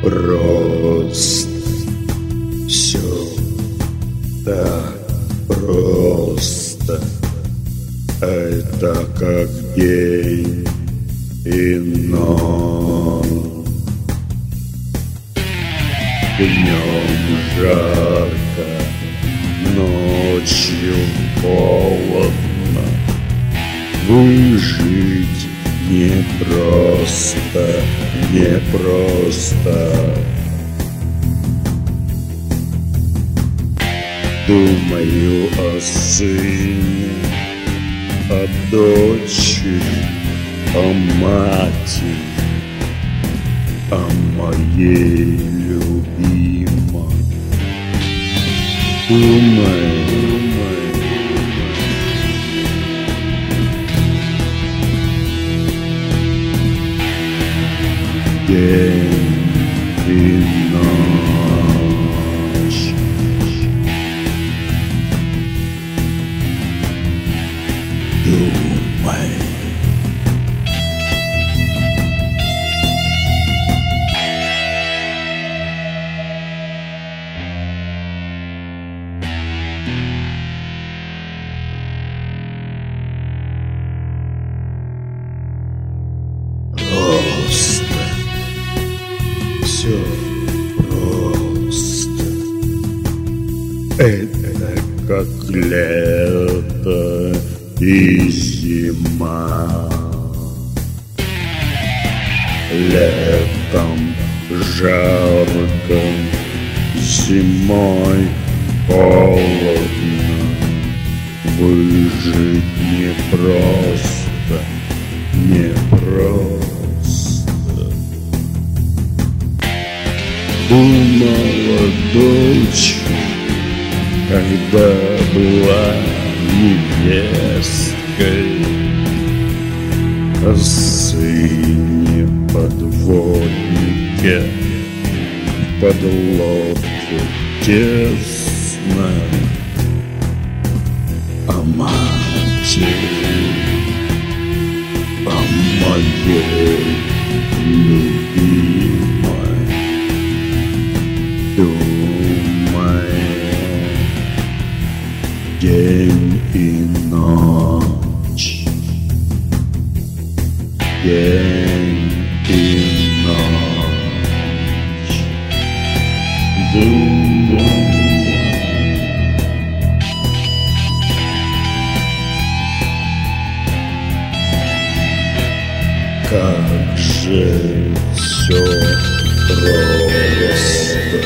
просто, все так просто. Это как день и ночь. Днем жарко, ночью холодно. Выжить непросто, непросто. Думаю о сыне, о дочери, о матери, о моей любимой. Думаю, день и ночь. Думай. Просто. Все просто. Это как лето и зима. Летом жарко, зимой холодно. Выжить непросто, непросто. Думала дочь, когда была невесткой, о сыне подводнике, под лодке тесно, о матери, о моей любимой. Думай, день и ночь, день и ночь. Думай. Как же все просто.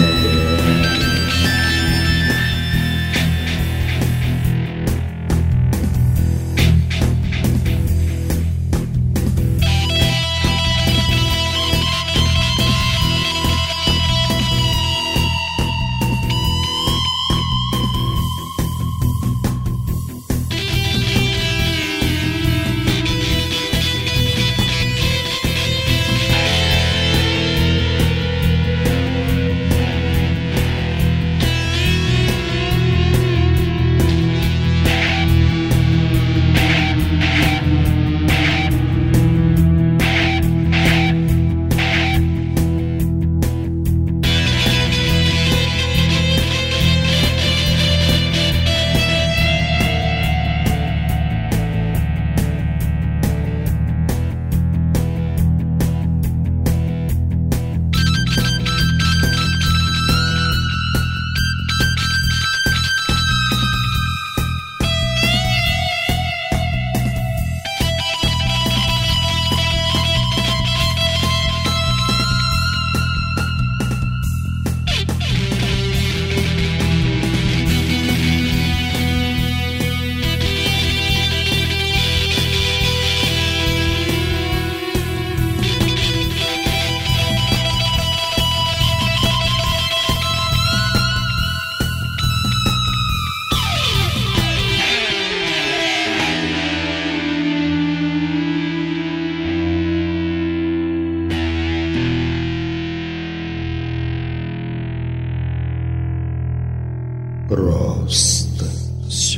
Просто все.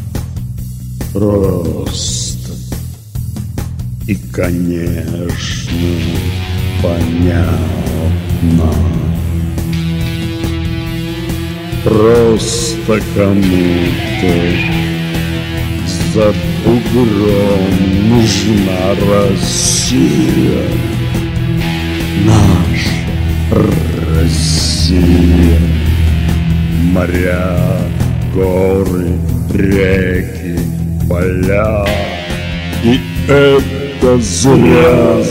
Просто. И, конечно, понятно. одна. Просто кому-то за бугром нужна Россия, наша Россия. Моря, горы, реки, поля. И это зря,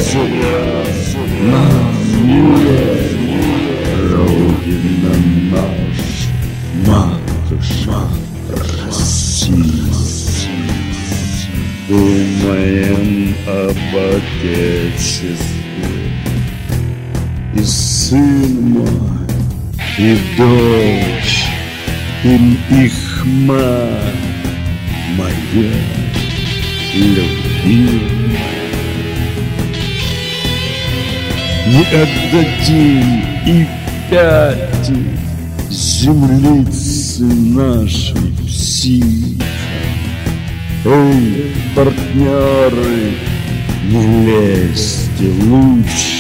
Родина наша, матушка Россия. Думаем об Отечестве, и сын мой, и дочь, и их мать моя любимая. Не отдадим и пяти землицы нашей психи. Эй, партнеры, не лезьте лучше